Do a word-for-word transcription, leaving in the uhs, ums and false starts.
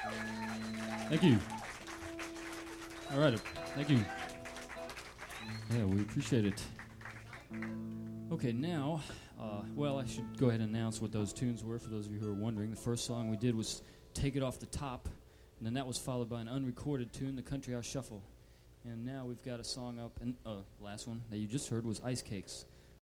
Thank you. All right, thank you. Yeah, we appreciate it. Okay, now, uh, well, I should go ahead and announce what those tunes were for those of you who are wondering. The first song we did was Take It Off the Top, and then that was followed by an unrecorded tune, the Country House Shuffle. And now we've got a song up, and uh, the last one that you just heard was Ice Cakes.